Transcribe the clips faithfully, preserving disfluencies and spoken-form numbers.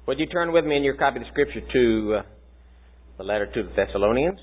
Would you turn with me in your copy of the Scripture to uh, the letter to the Thessalonians?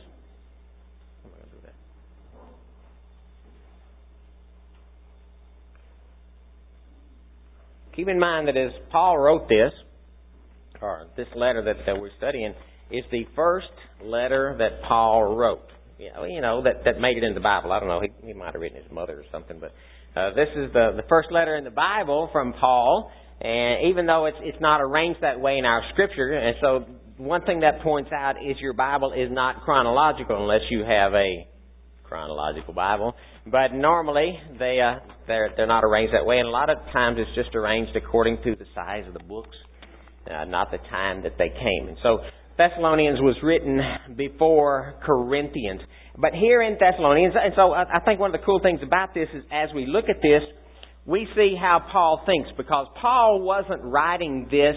Keep in mind that as Paul wrote this, or this letter that, that we're studying, is the first letter that Paul wrote. You know, you know that, that made it in the Bible. I don't know, he, he might have written his mother or something, but uh, this is the, the first letter in the Bible from Paul, and even though it's it's not arranged that way in our Scripture, and so one thing that points out is your Bible is not chronological unless you have a chronological Bible. But normally they uh, they're they're not arranged that way, and a lot of times it's just arranged according to the size of the books, uh, not the time that they came. And so Thessalonians was written before Corinthians, but here in Thessalonians, and so I think one of the cool things about this is as we look at this, we see how Paul thinks, because Paul wasn't writing this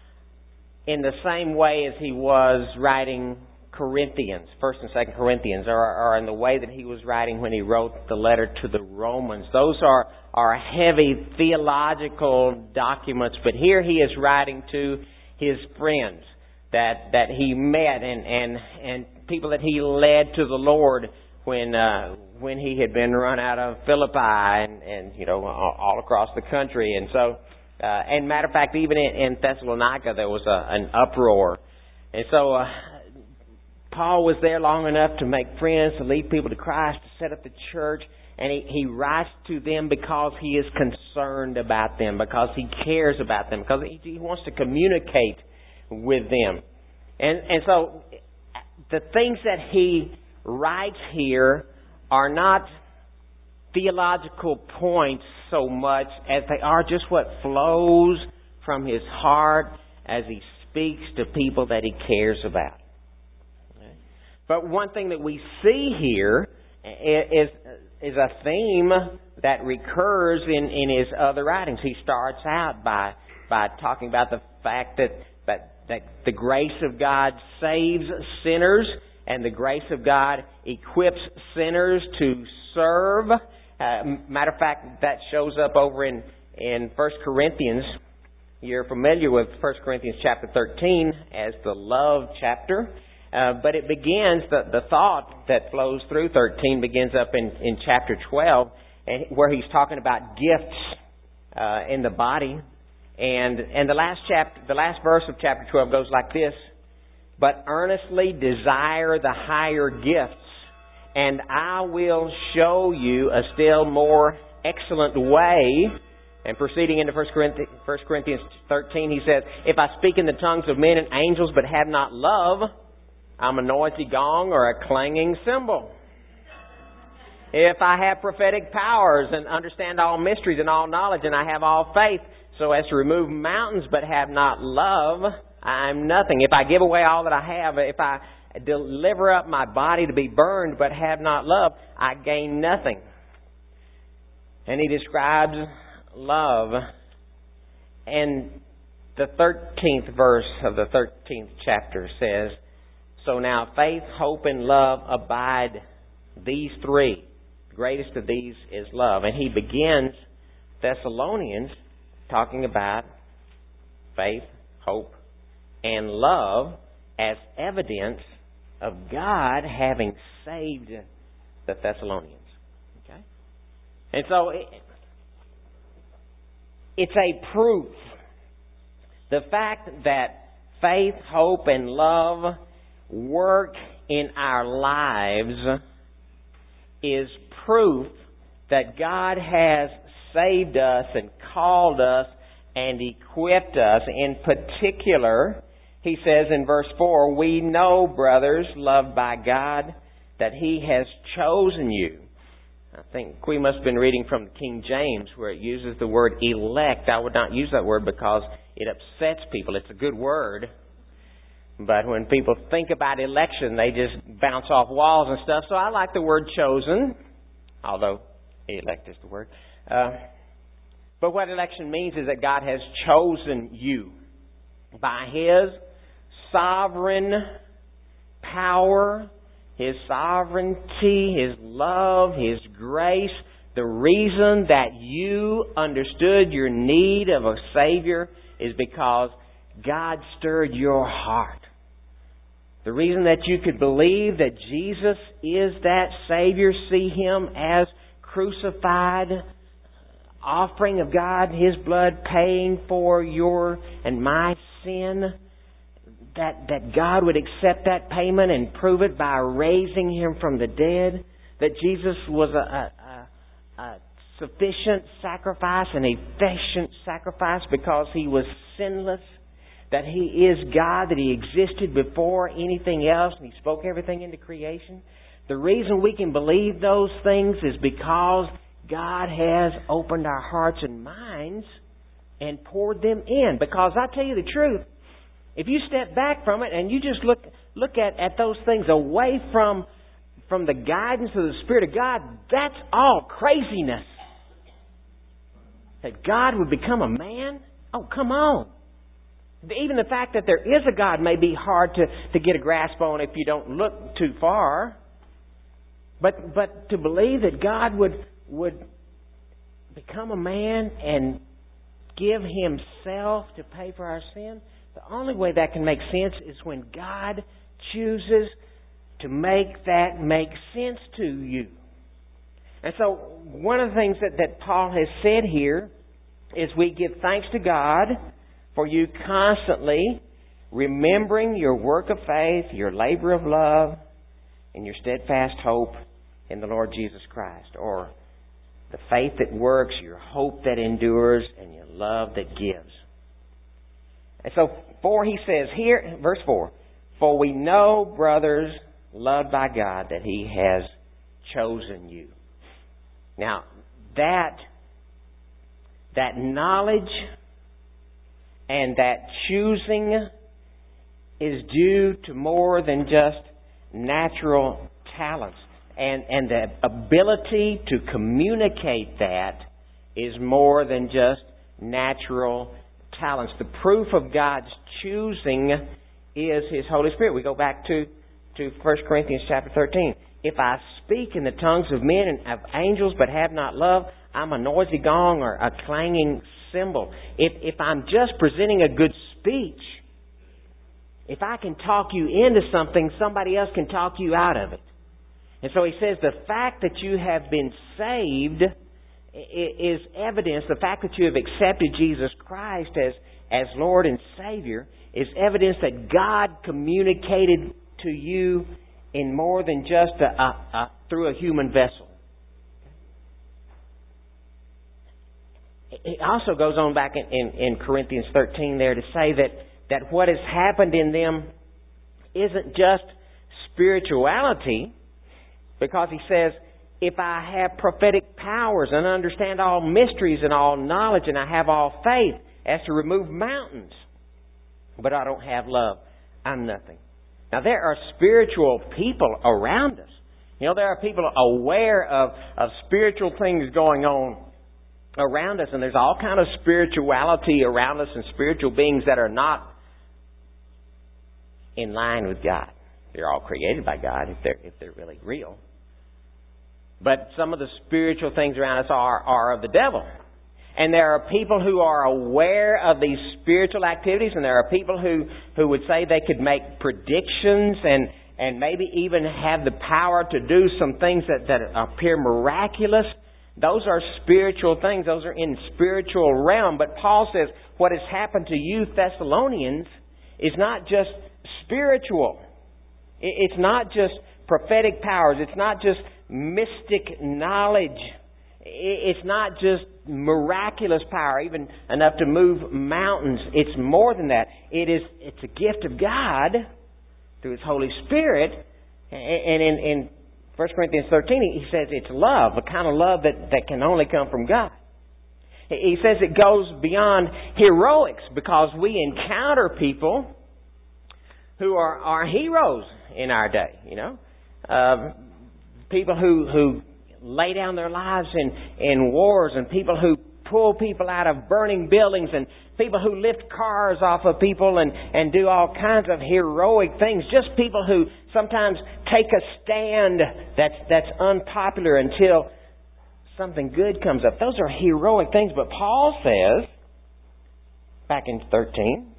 in the same way as he was writing Corinthians, First and Second Corinthians, or, or in the way that he was writing when he wrote the letter to the Romans. Those are, are heavy theological documents, but here he is writing to his friends that that he met and and, and people that he led to the Lord when uh, when he had been run out of Philippi and, and you know all, all across the country. And so, uh, and matter of fact, even in, in Thessalonica there was a, an uproar, and so. Uh, Paul was there long enough to make friends, to lead people to Christ, to set up the church. And he, he writes to them because he is concerned about them, because he cares about them, because he, he wants to communicate with them. And, and so the things that he writes here are not theological points so much as they are just what flows from his heart as he speaks to people that he cares about. But one thing that we see here is is a theme that recurs in, in his other writings. He starts out by by talking about the fact that, that that the grace of God saves sinners, and the grace of God equips sinners to serve. Uh, matter of fact, that shows up over in, in First Corinthians. You're familiar with First Corinthians chapter thirteen as the love chapter. Uh, but it begins, the, the thought that flows through thirteen begins up in, in chapter twelve, and where he's talking about gifts uh, in the body. And and the last chapter, the last verse of chapter twelve goes like this: "But earnestly desire the higher gifts, and I will show you a still more excellent way." And proceeding into First Corinthians thirteen, he says, "If I speak in the tongues of men and angels, but have not love, I'm a noisy gong or a clanging cymbal. If I have prophetic powers and understand all mysteries and all knowledge, and I have all faith so as to remove mountains but have not love, I'm nothing. If I give away all that I have, if I deliver up my body to be burned but have not love, I gain nothing." And he describes love. And the thirteenth verse of the thirteenth chapter says, "So now faith, hope, and love abide, these three. The greatest of these is love." And he begins Thessalonians talking about faith, hope, and love as evidence of God having saved the Thessalonians. Okay? And so it, it's a proof. The fact that faith, hope, and love work in our lives is proof that God has saved us and called us and equipped us. In particular, he says in verse four, "We know, brothers, loved by God, that He has chosen you." I think we must have been reading from the King James, where it uses the word elect. I would not use that word because it upsets people. It's a good word. But when people think about election, they just bounce off walls and stuff. So I like the word chosen, although elect is the word. Uh, but what election means is that God has chosen you by His sovereign power, His sovereignty, His love, His grace. The reason that you understood your need of a Savior is because God stirred your heart. The reason that you could believe that Jesus is that Savior, see Him as crucified, offering of God, His blood paying for your and my sin, that, that God would accept that payment and prove it by raising Him from the dead, that Jesus was a, a, a sufficient sacrifice, an efficient sacrifice because He was sinless, that He is God, that He existed before anything else, and He spoke everything into creation. The reason we can believe those things is because God has opened our hearts and minds and poured them in. Because I tell you the truth, if you step back from it and you just look look at, at those things away from, from the guidance of the Spirit of God, that's all craziness. That God would become a man? Oh, come on. Even the fact that there is a God may be hard to, to get a grasp on if you don't look too far. But but to believe that God would would become a man and give Himself to pay for our sin, the only way that can make sense is when God chooses to make that make sense to you. And so one of the things that, that Paul has said here is we give thanks to God for you constantly remembering your work of faith, your labor of love, and your steadfast hope in the Lord Jesus Christ. Or the faith that works, your hope that endures, and your love that gives. And so, for he says here, verse four, for we know, brothers, loved by God, that He has chosen you. Now, that, that knowledge and that choosing is due to more than just natural talents. And, and the ability to communicate that is more than just natural talents. The proof of God's choosing is His Holy Spirit. We go back to, to First Corinthians chapter thirteen. If I speak in the tongues of men and of angels but have not love, I'm a noisy gong or a clanging cymbal. If, if I'm just presenting a good speech, if I can talk you into something, somebody else can talk you out of it. And so he says the fact that you have been saved is evidence, the fact that you have accepted Jesus Christ as, as Lord and Savior is evidence that God communicated to you in more than just a, a, a, through a human vessel. It also goes on back in, in, in Corinthians thirteen there to say that, that what has happened in them isn't just spirituality, because he says, if I have prophetic powers and understand all mysteries and all knowledge and I have all faith as to remove mountains, but I don't have love, I'm nothing. Now there are spiritual people around us. You know, there are people aware of, of spiritual things going on around us, and there's all kind of spirituality around us and spiritual beings that are not in line with God. They're all created by God if they're if they're really real. But some of the spiritual things around us are, are of the devil. And there are people who are aware of these spiritual activities, and there are people who, who would say they could make predictions and, and maybe even have the power to do some things that, that appear miraculous. Those are spiritual things. Those are in spiritual realm. But Paul says what has happened to you Thessalonians is not just spiritual. It's not just prophetic powers. It's not just mystic knowledge. It's not just miraculous power, even enough to move mountains. It's more than that. It is, it's a gift of God through His Holy Spirit. And in, in First Corinthians thirteen, he says it's love, a kind of love that, that can only come from God. He says it goes beyond heroics, because we encounter people who are, are heroes in our day, you know. Uh, people who, who lay down their lives in, in wars, and people who pull people out of burning buildings, and people who lift cars off of people and, and do all kinds of heroic things. Just people who sometimes take a stand that's, that's unpopular until something good comes up. Those are heroic things. But Paul says, back in thirteen,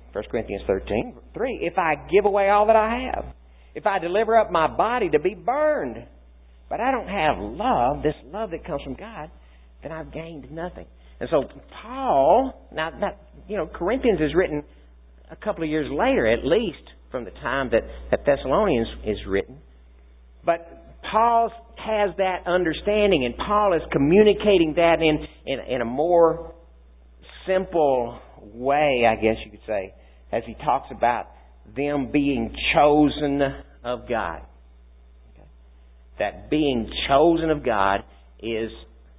First Corinthians thirteen, three. If I give away all that I have, if I deliver up my body to be burned, but I don't have love, this love that comes from God, then I've gained nothing. And so Paul, now, now you know, Corinthians is written a couple of years later, at least, from the time that, that Thessalonians is written. But Paul has that understanding, and Paul is communicating that in, in, in a more simple way, I guess you could say, as he talks about them being chosen of God. Okay? That being chosen of God is,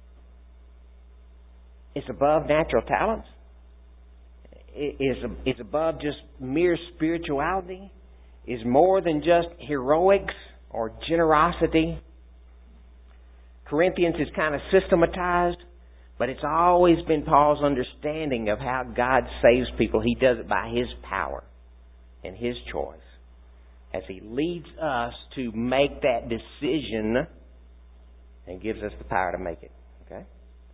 is above natural talents. Is, is above just mere spirituality. Is more than just heroics or generosity. Corinthians is kind of systematized, but it's always been Paul's understanding of how God saves people. He does it by His power and His choice, as He leads us to make that decision and gives us the power to make it. Okay?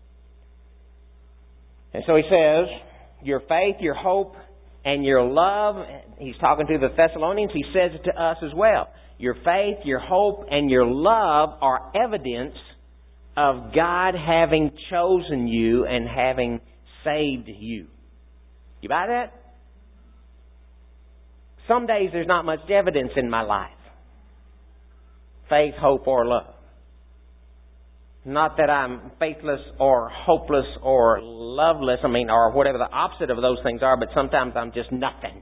And so he says, your faith, your hope, and your love, he's talking to the Thessalonians, he says it to us as well. Your faith, your hope, and your love are evidence of God having chosen you and having saved you. You buy that? Some days there's not much evidence in my life. Faith, hope, or love. Not that I'm faithless or hopeless or loveless, I mean, or whatever the opposite of those things are, but sometimes I'm just nothing.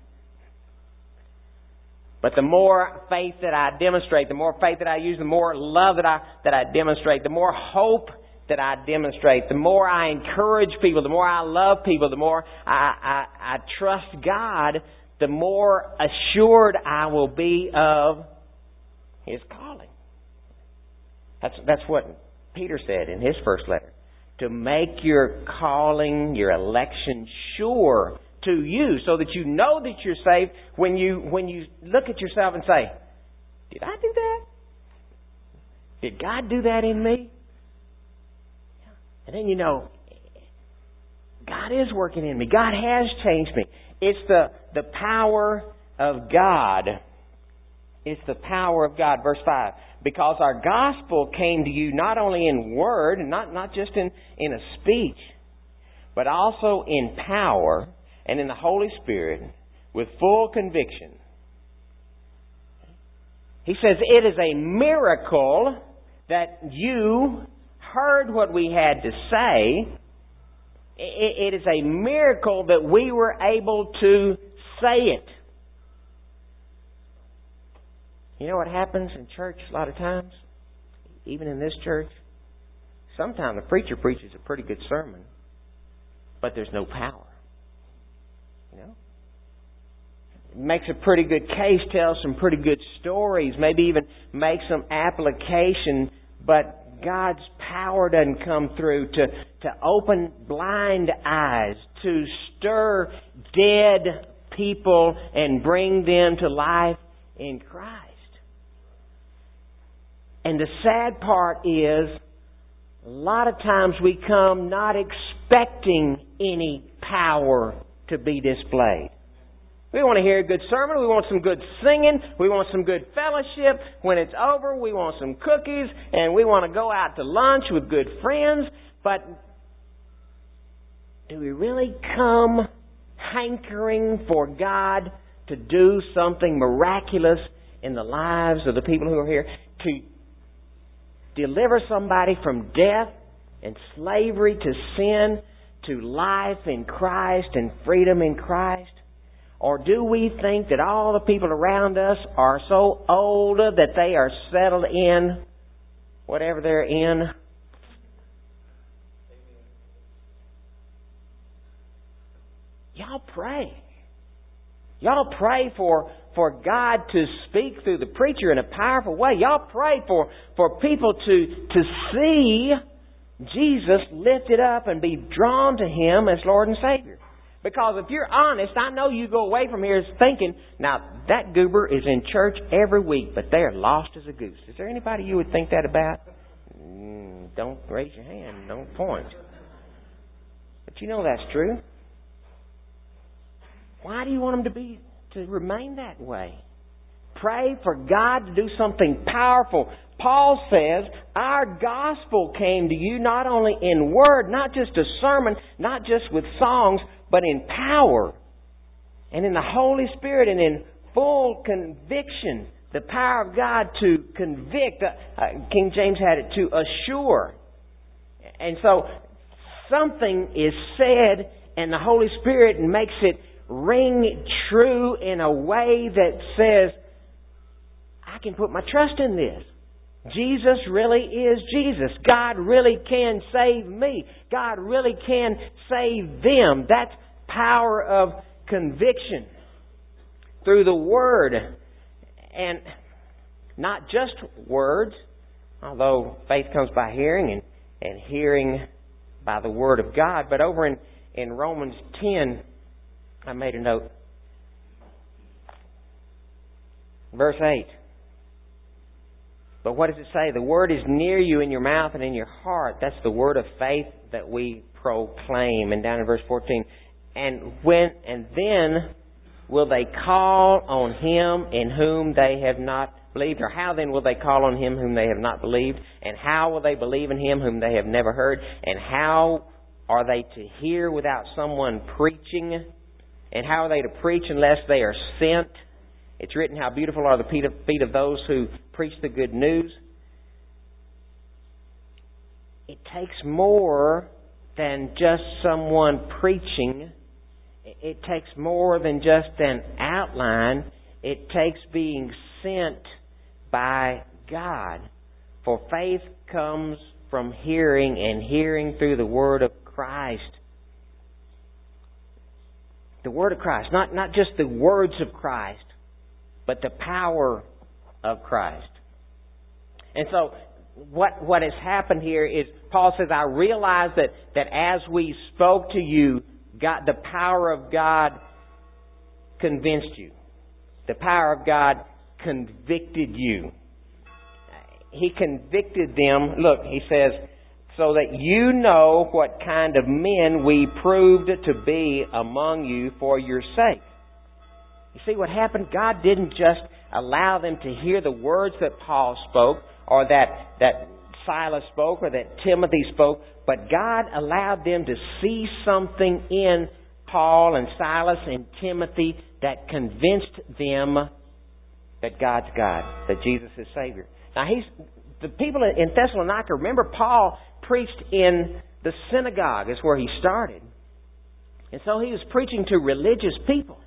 But the more faith that I demonstrate, the more faith that I use, the more love that I that I demonstrate, the more hope that I demonstrate, the more I encourage people, the more I love people, the more I, I, I trust God, the more assured I will be of His calling. That's that's what Peter said in his first letter. To make your calling, your election sure to you, so that you know that you're saved when you when you look at yourself and say, did I do that? Did God do that in me? And then you know, God is working in me. God has changed me. It's the, the power of God. It's the power of God. Verse five. Because our gospel came to you not only in word, not, not just in, in a speech, but also in power and in the Holy Spirit with full conviction. He says it is a miracle that you heard what we had to say. It, it is a miracle that we were able to say it. You know what happens in church a lot of times? Even in this church? Sometimes the preacher preaches a pretty good sermon, but there's no power. You know? Makes a pretty good case, tells some pretty good stories, maybe even makes some application, but God's power doesn't come through to, to open blind eyes, to stir dead people and bring them to life in Christ. And the sad part is, a lot of times we come not expecting any power to be displayed. We want to hear a good sermon. We want some good singing. We want some good fellowship. When it's over, we want some cookies. And we want to go out to lunch with good friends. But do we really come hankering for God to do something miraculous in the lives of the people who are here? To deliver somebody from death and slavery to sin to life in Christ and freedom in Christ? Or do we think that all the people around us are so old that they are settled in whatever they're in? Y'all pray. Y'all pray for, for God to speak through the preacher in a powerful way. Y'all pray for, for people to, to see Jesus lifted up and be drawn to Him as Lord and Savior. Because if you're honest, I know you go away from here thinking, now that goober is in church every week, but they're lost as a goose. Is there anybody you would think that about? Mm, don't raise your hand. Don't point. But you know that's true. Why do you want them to be to remain that way? Pray for God to do something powerful. Paul says, our gospel came to you not only in word, not just a sermon, not just with songs, but in power and in the Holy Spirit and in full conviction. The power of God to convict. Uh, King James had it to assure. And so something is said and the Holy Spirit makes it ring true in a way that says, I can put my trust in this. Jesus really is Jesus. God really can save me. God really can save them. That's power of conviction through the Word. And not just words, although faith comes by hearing and, and hearing by the Word of God. But over in, in Romans ten, I made a note. Verse eight. But what does it say? The Word is near you in your mouth and in your heart. That's the word of faith that we proclaim. And down in verse fourteen. And when and then will they call on Him in whom they have not believed? Or how then will they call on Him whom they have not believed? And how will they believe in Him whom they have never heard? And how are they to hear without someone preaching? And how are they to preach unless they are sent? It's written, how beautiful are the feet of, feet of those who preach the good news. It takes more than just someone preaching. It takes more than just an outline. It takes being sent by God. For faith comes from hearing, and hearing through the Word of Christ. The Word of Christ. Not, not just the words of Christ, but the power of Christ. And so what what has happened here is Paul says, I realize that, that as we spoke to you, God, the power of God convinced you. The power of God convicted you. He convicted them. Look, he says, so that you know what kind of men we proved to be among you for your sake. You see what happened? God didn't just allow them to hear the words that Paul spoke or that, that Silas spoke or that Timothy spoke, but God allowed them to see something in Paul and Silas and Timothy that convinced them that God's God, that Jesus is Savior. Now, he's the people in Thessalonica, remember Paul preached in the synagogue is where he started. And so he was preaching to religious people.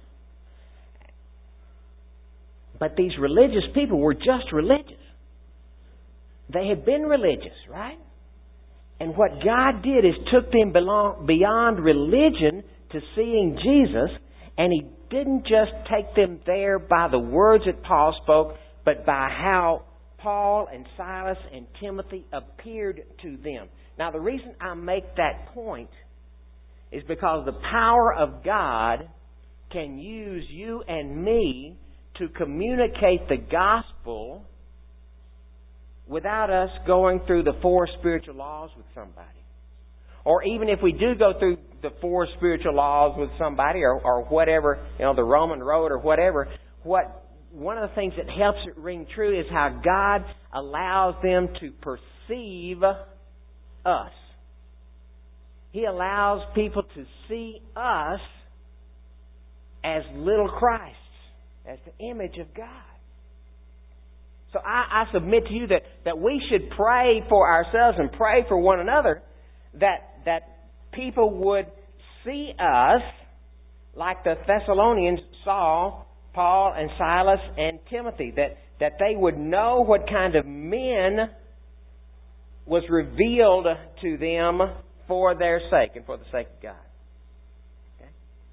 But these religious people were just religious. They had been religious, right? And what God did is took them belong, beyond religion to seeing Jesus. And He didn't just take them there by the words that Paul spoke, but by how Paul and Silas and Timothy appeared to them. Now, the reason I make that point is because the power of God can use you and me to communicate the gospel without us going through the four spiritual laws with somebody. Or even if we do go through the four spiritual laws with somebody or, or whatever, you know, the Roman road or whatever, what one of the things that helps it ring true is how God allows them to perceive us. He allows people to see us as little Christ, as the image of God. So I, I submit to you that, that we should pray for ourselves and pray for one another that that people would see us like the Thessalonians saw Paul and Silas and Timothy, that, that they would know what kind of men was revealed to them for their sake and for the sake of God. Okay?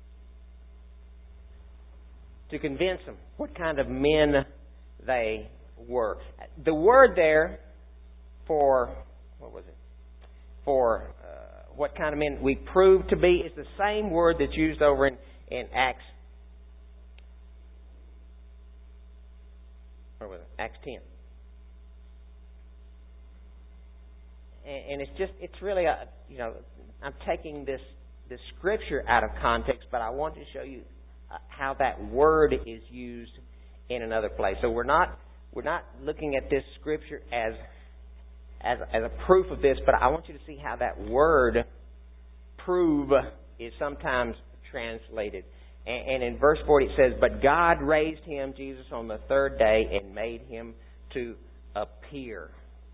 To convince them what kind of men they were. The word there for, what was it? For uh, what kind of men we proved to be is the same word that's used over in, in Acts. Where was it? Acts ten. And, and it's just, it's really a, you know, I'm taking this, this scripture out of context, but I want to show you uh, how that word is used in another place. So we're not we're not looking at this scripture as as as a proof of this, but I want you to see how that word prove is sometimes translated. And, and in verse forty it says, "But God raised him, Jesus, on the third day and made him to appear."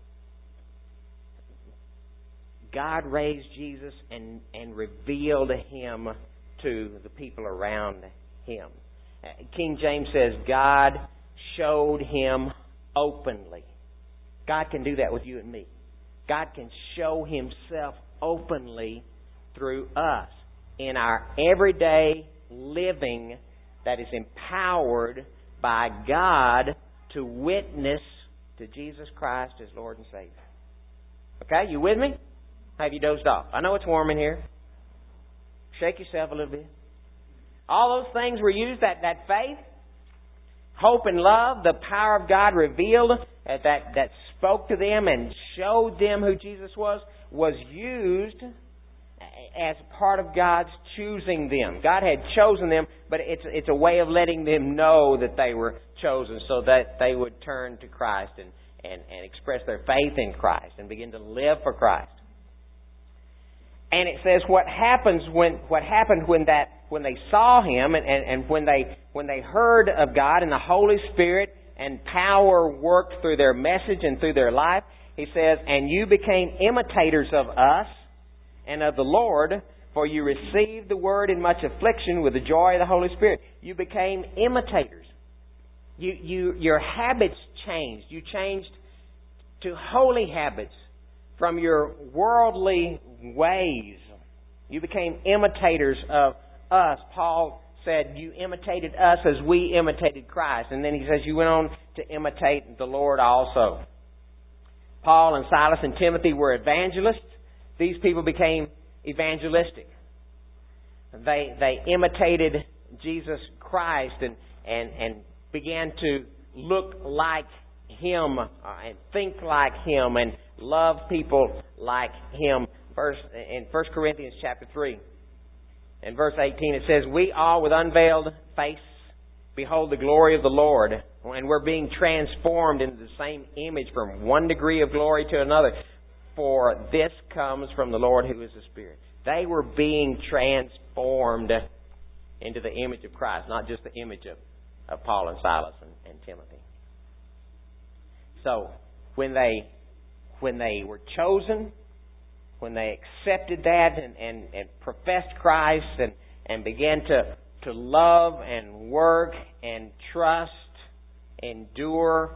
God raised Jesus and, and revealed him to the people around him. King James says, God showed him openly. God can do that with you and me. God can show himself openly through us in our everyday living that is empowered by God to witness to Jesus Christ as Lord and Savior. Okay, you with me? Have you dozed off? I know it's warm in here. Shake yourself a little bit. All those things were used, that, that faith, hope and love, the power of God revealed, that, that spoke to them and showed them who Jesus was, was used as part of God's choosing them. God had chosen them, but it's, it's a way of letting them know that they were chosen so that they would turn to Christ and, and, and express their faith in Christ and begin to live for Christ. And it says what happens when what happened when that when they saw him and, and, and when they when they heard of God and the Holy Spirit and power worked through their message and through their life. He says, "And you became imitators of us and of the Lord, for you received the word in much affliction with the joy of the Holy Spirit." You became imitators. You you your habits changed. You changed to holy habits from your worldly ways. You became imitators of us. Paul said, you imitated us as we imitated Christ. And then he says you went on to imitate the Lord also. Paul and Silas and Timothy were evangelists. These people became evangelistic. They they imitated Jesus Christ and, and, and began to look like Him uh, and think like Him and love people like Him. First, in First Corinthians chapter three, in verse eighteen, it says, "We all with unveiled face behold the glory of the Lord," and we're being transformed into the same image from one degree of glory to another. "For this comes from the Lord who is the Spirit." They were being transformed into the image of Christ, not just the image of, of Paul and Silas and, and Timothy. So, when they when they were chosen, when they accepted that and, and, and professed Christ and, and began to, to love and work and trust, endure,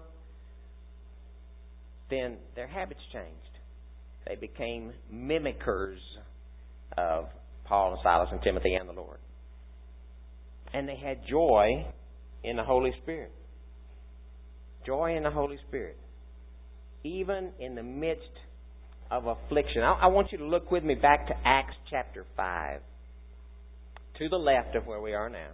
then their habits changed. They became mimickers of Paul and Silas and Timothy and the Lord. And they had joy in the Holy Spirit. Joy in the Holy Spirit. Even in the midst of affliction. I, I want you to look with me back to Acts chapter five. To the left of where we are now.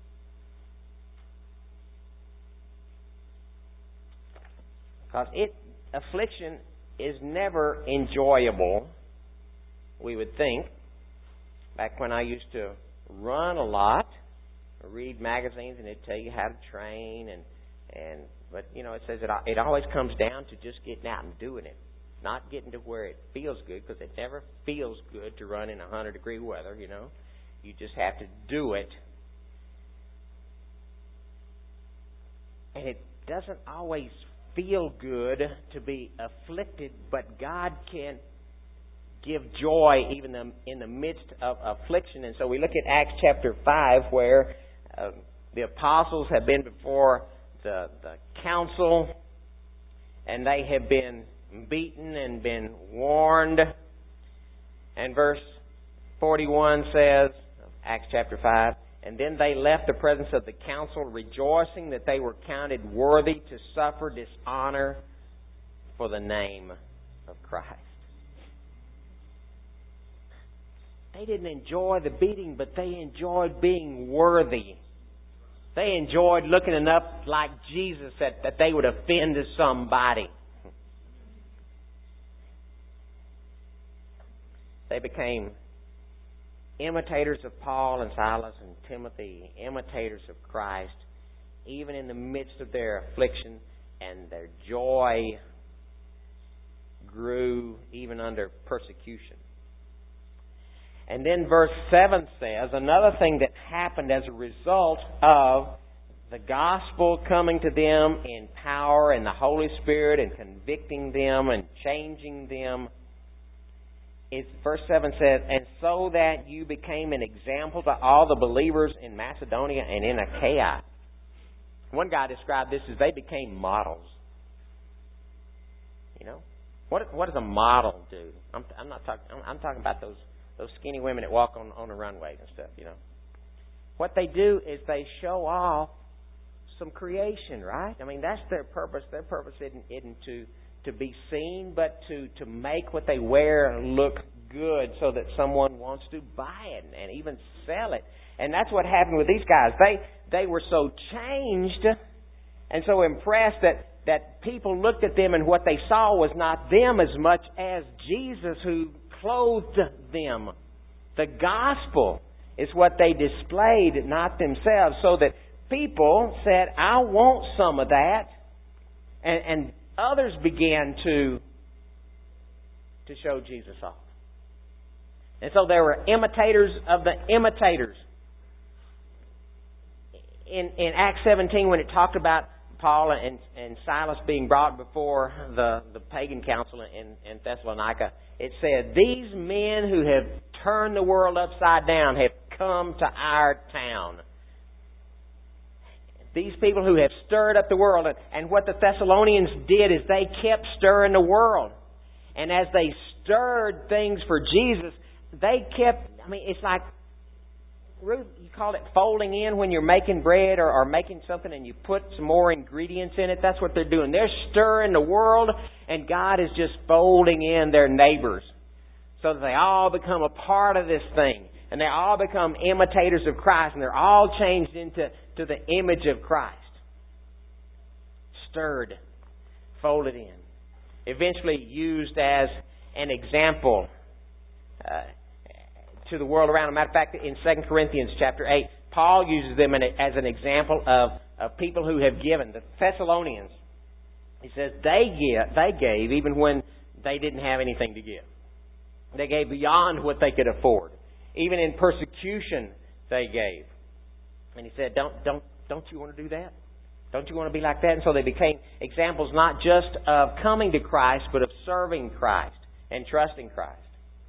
Because it affliction is never enjoyable, we would think. Back when I used to run a lot, read magazines and it'd tell you how to train and and but you know it says it it always comes down to just getting out and doing it, not getting to where it feels good, because it never feels good to run in a hundred degree weather. You know, you just have to do it, and it doesn't always feel good to be afflicted, but God can give joy even in the midst of affliction. And so we look at Acts chapter five, where uh, the apostles have been before the, the council, and they have been beaten and been warned. And verse forty-one says, Acts chapter five, "And then they left the presence of the council, rejoicing that they were counted worthy to suffer dishonor for the name of Christ." They didn't enjoy the beating, but they enjoyed being worthy. They enjoyed looking enough like Jesus that, that they would offend somebody. They became imitators of Paul and Silas and Timothy, imitators of Christ, even in the midst of their affliction, and their joy grew even under persecution. And then verse seven says, another thing that happened as a result of the gospel coming to them in power and the Holy Spirit and convicting them and changing them, is verse seven says, and so that you became an example to all the believers in Macedonia and in Achaia. One guy described this as they became models. You know, what what does a model do? I'm, I'm not talking. I'm, I'm talking about those those skinny women that walk on on the runways and stuff. You know, what they do is they show off some creation, right? I mean, that's their purpose. Their purpose isn't, isn't to to be seen, but to to make what they wear look good, so that someone wants to buy it and even sell it. And that's what happened with these guys. They they were so changed and so impressed that, that people looked at them and what they saw was not them as much as Jesus who clothed them. The gospel is what they displayed, not themselves. So that people said, I want some of that. And, and others began to, to show Jesus off. And so there were imitators of the imitators. In, in Acts seventeen, when it talked about Paul and, and Silas being brought before the, the pagan council in, in Thessalonica, it said, these men who have turned the world upside down have come to our town. These people who have stirred up the world. And, and what the Thessalonians did is they kept stirring the world. And as they stirred things for Jesus, they kept, I mean, it's like, Ruth, you call it folding in when you're making bread or, or making something and you put some more ingredients in it. That's what they're doing. They're stirring the world, and God is just folding in their neighbors so that they all become a part of this thing. And they all become imitators of Christ, and they're all changed into to the image of Christ. Stirred, folded in. Eventually used as an example uh, to the world around. As a matter of fact, in Second Corinthians chapter eight, Paul uses them as an example of, of people who have given. The Thessalonians, he says, they give, they gave even when they didn't have anything to give. They gave beyond what they could afford. Even in persecution, they gave. And he said, don't, don't, don't you want to do that? Don't you want to be like that? And so they became examples not just of coming to Christ, but of serving Christ and trusting Christ.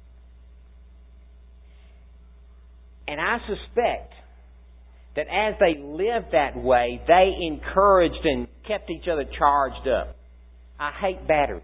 And I suspect that as they lived that way, they encouraged and kept each other charged up. I hate batteries.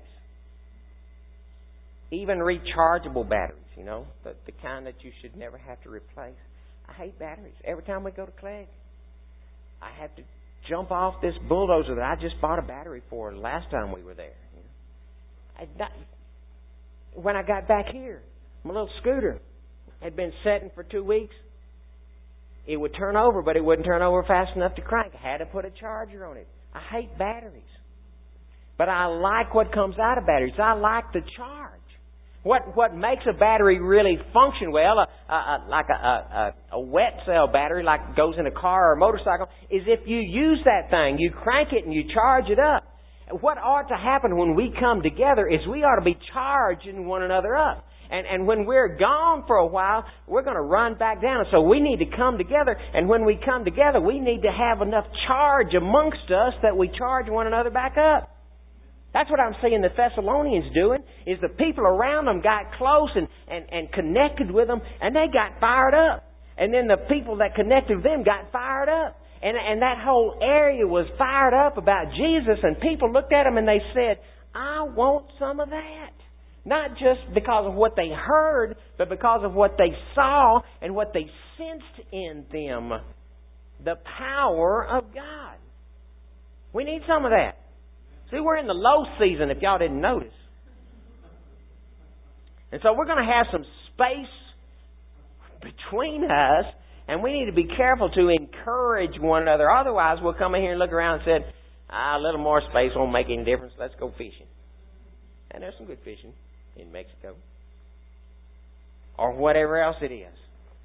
Even rechargeable batteries, you know, the, the kind that you should never have to replace. I hate batteries. Every time we go to Clegg, I have to jump off this bulldozer that I just bought a battery for the last time we were there. You know? I, not, when I got back here, my little scooter had been setting for two weeks. It would turn over, but it wouldn't turn over fast enough to crank. I had to put a charger on it. I hate batteries. But I like what comes out of batteries. I like the charge. What what makes a battery really function well, a, a, a, like a, a, a wet cell battery, like goes in a car or a motorcycle, is if you use that thing, you crank it and you charge it up. What ought to happen when we come together is we ought to be charging one another up. And, and when we're gone for a while, we're going to run back down. So we need to come together. And when we come together, we need to have enough charge amongst us that we charge one another back up. That's what I'm seeing the Thessalonians doing, is the people around them got close and, and, and connected with them, and they got fired up. And then the people that connected with them got fired up. And, and that whole area was fired up about Jesus, and people looked at them and they said, I want some of that. Not just because of what they heard, but because of what they saw and what they sensed in them. The power of God. We need some of that. See, we're in the low season, if y'all didn't notice. And so we're going to have some space between us, and we need to be careful to encourage one another. Otherwise, we'll come in here and look around and say, ah, a little more space won't make any difference. Let's go fishing. And there's some good fishing in Mexico. Or whatever else it is.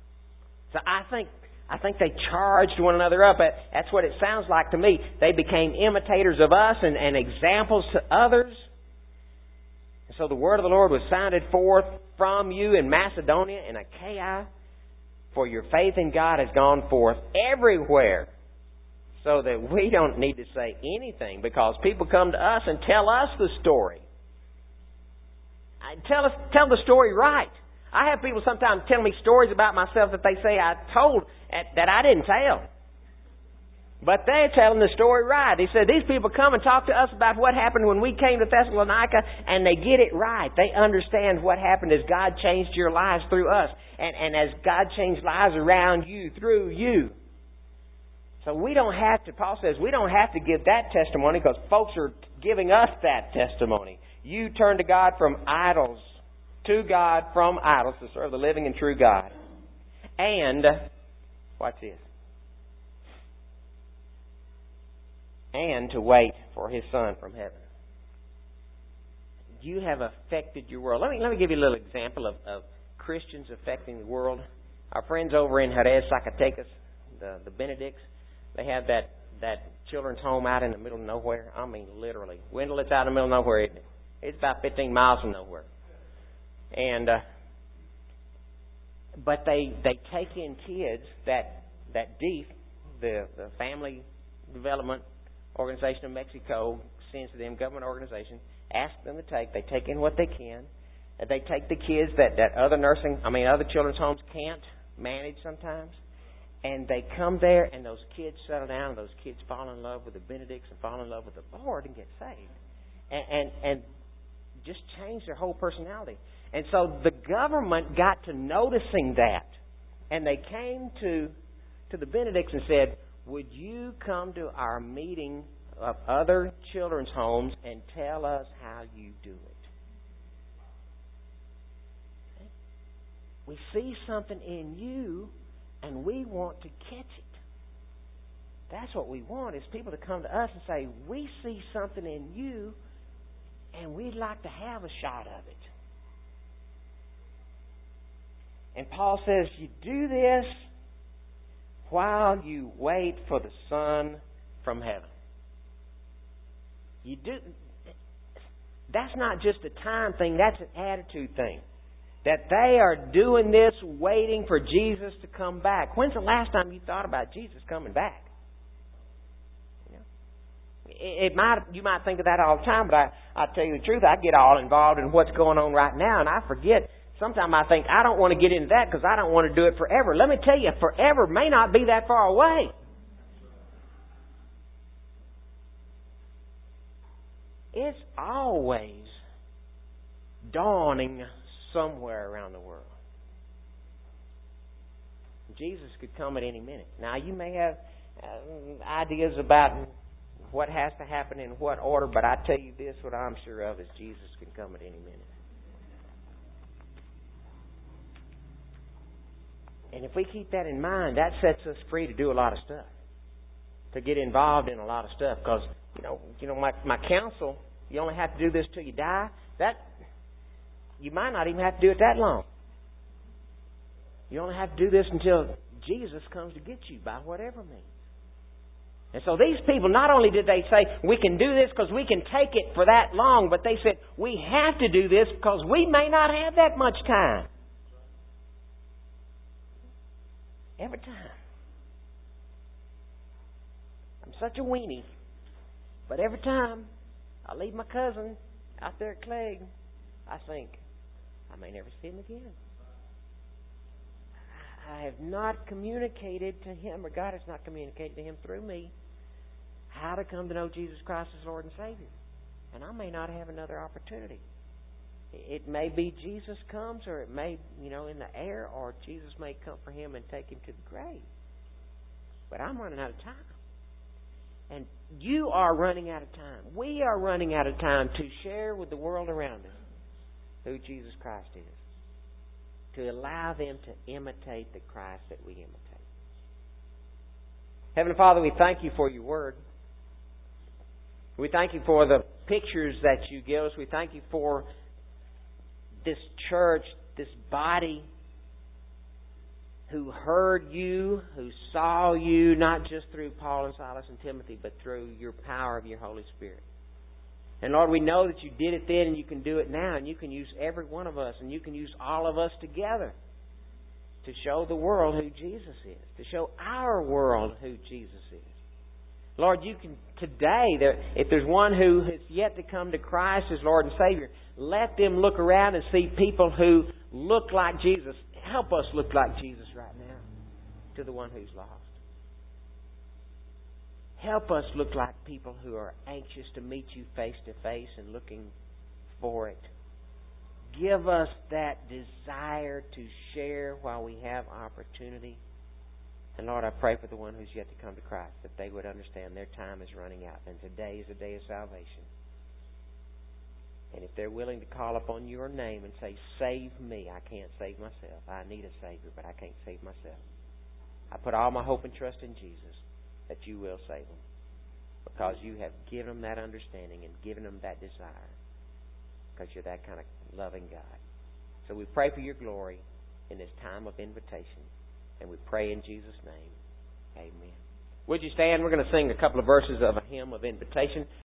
So I think I think they charged one another up. That's what it sounds like to me. They became imitators of us and, and examples to others. And so the word of the Lord was sounded forth from you in Macedonia and Achaia, for your faith in God has gone forth everywhere, so that we don't need to say anything, because people come to us and tell us the story. Tell us, tell the story right. I have people sometimes tell me stories about myself that they say I told that I didn't tell. But they're telling the story right. They said these people come and talk to us about what happened when we came to Thessalonica, and they get it right. They understand what happened as God changed your lives through us, and, and as God changed lives around you through you. So we don't have to, Paul says, we don't have to give that testimony, because folks are giving us that testimony. You turn to God from idols, to God from idols, to serve the living and true God. And, watch this, and to wait for His Son from heaven. You have affected your world. Let me let me give you a little example of, of Christians affecting the world. Our friends over in Jerez, Zacatecas, the, the Benedicts, they have that, that children's home out in the middle of nowhere. I mean, literally. Wendell, it's out in the middle of nowhere, isn't it? It's about fifteen miles from nowhere. And, uh, but they they take in kids that, that D E F, the, the Family Development Organization of Mexico, sends to them, government organization, asks them to take. They take in what they can. And they take the kids that, that other nursing, I mean, other children's homes can't manage sometimes. And they come there, and those kids settle down, and those kids fall in love with the Benedicts and fall in love with the Lord and get saved. And, and, and just change their whole personality. And so the government got to noticing that. And they came to, to the Benedicts and said, would you come to our meeting of other children's homes and tell us how you do it? Okay? We see something in you, and we want to catch it. That's what we want, is people to come to us and say, we see something in you, and we'd like to have a shot of it. And Paul says, you do this while you wait for the Son from heaven. You do. That's not just a time thing, that's an attitude thing. That they are doing this waiting for Jesus to come back. When's the last time you thought about Jesus coming back? You know? It might, you might think of that all the time, but I, I'll tell you the truth, I get all involved in what's going on right now, and I forget. Sometimes I think, I don't want to get into that because I don't want to do it forever. Let me tell you, forever may not be that far away. It's always dawning somewhere around the world. Jesus could come at any minute. Now, you may have uh, ideas about what has to happen in what order, but I tell you this, what I'm sure of is Jesus can come at any minute. And if we keep that in mind, that sets us free to do a lot of stuff, to get involved in a lot of stuff. Because, you know, you know, my, my counsel, you only have to do this till you die. That you might not even have to do it that long. You only have to do this until Jesus comes to get you by whatever means. And so these people, not only did they say, we can do this because we can take it for that long, but they said, we have to do this because we may not have that much time. Every time. I'm such a weenie. But every time I leave my cousin out there at Clegg, I think, I may never see him again. I have not communicated to him, or God has not communicated to him through me, how to come to know Jesus Christ as Lord and Savior. And I may not have another opportunity. It may be Jesus comes, or it may, you know, in the air, or Jesus may come for him and take him to the grave. But I'm running out of time. And you are running out of time. We are running out of time to share with the world around us who Jesus Christ is. To allow them to imitate the Christ that we imitate. Heavenly Father, we thank you for your word. We thank you for the pictures that you give us. We thank you for this church, this body who heard you, who saw you, not just through Paul and Silas and Timothy, but through your power of your Holy Spirit. And Lord, we know that you did it then and you can do it now, and you can use every one of us, and you can use all of us together to show the world who Jesus is, to show our world who Jesus is. Lord, you can today, if there's one who has yet to come to Christ as Lord and Savior, let them look around and see people who look like Jesus. Help us look like Jesus right now to the one who's lost. Help us look like people who are anxious to meet you face to face and looking for it. Give us that desire to share while we have opportunity. And Lord, I pray for the one who's yet to come to Christ, that they would understand their time is running out, and today is a day of salvation. And if they're willing to call upon your name and say, save me, I can't save myself. I need a Savior, but I can't save myself. I put all my hope and trust in Jesus, that you will save them, because you have given them that understanding and given them that desire, because you're that kind of loving God. So we pray for your glory in this time of invitation, and we pray in Jesus' name. Amen. Would you stand? We're going to sing a couple of verses of a hymn of invitation.